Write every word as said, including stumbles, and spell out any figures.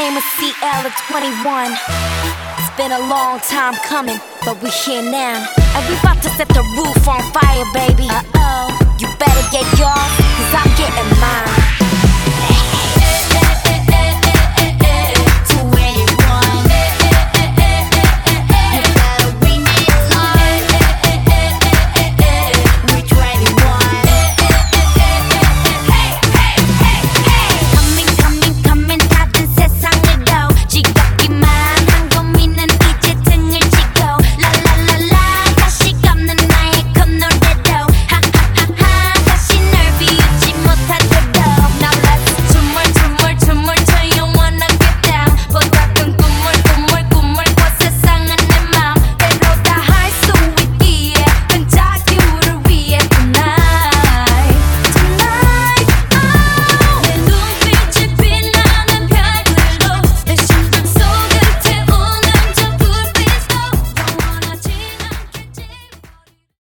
name is C L of twenty-one. It's been a long time coming, but we here now. And we about to set the roof on fire, baby. Uh-oh. You better get yours, cause I'm getting mine.